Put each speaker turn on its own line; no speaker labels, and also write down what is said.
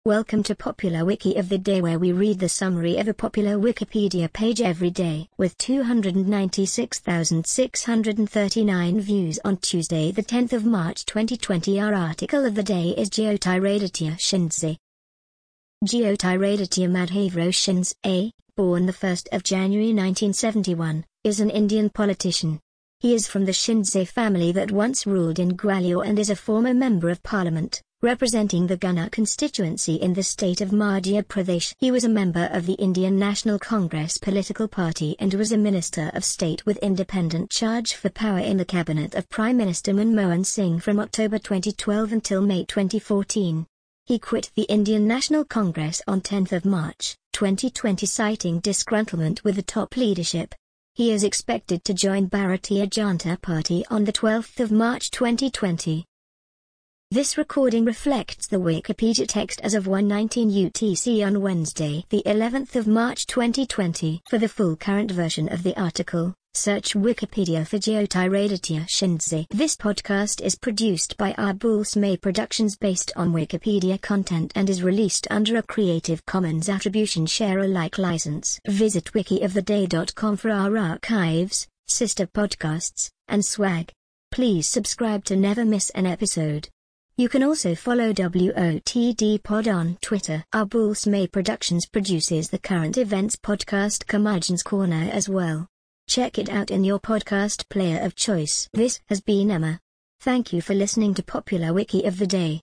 Welcome to Popular Wiki of the Day, where we read the summary of a popular Wikipedia page every day. With 296,639 views on Tuesday the 10th of March 2020, our article of the day is Jyotiraditya Shindze. Jyotiraditya Madhavrao Shindze, born the 1st of January 1971, is an Indian politician. He is from the Shindze family that once ruled in Gwalior and is a former member of parliament, representing the Gunna constituency in the state of Madhya Pradesh. He was a member of the Indian National Congress political party and was a Minister of State with independent charge for power in the cabinet of Prime Minister Manmohan Singh from October 2012 until May 2014. He quit the Indian National Congress on 10th of March, 2020, citing disgruntlement with the top leadership. He is expected to join Bharatiya Janata Party on the 12th of March 2020. This recording reflects the Wikipedia text as of 1:19 UTC on Wednesday, the 11th of March 2020. For the full current version of the article, search Wikipedia for Jyotiraditya Shindze. This podcast is produced by Abul Smay Productions based on Wikipedia content and is released under a Creative Commons Attribution Share Alike license. Visit wikioftheday.com for our archives, sister podcasts, and swag. Please subscribe to never miss an episode. You can also follow WOTD Pod on Twitter. Abul Smay Productions produces the current events podcast Curmudgeon's Corner as well. Check it out in your podcast player of choice. This has been Emma. Thank you for listening to Popular Wiki of the Day.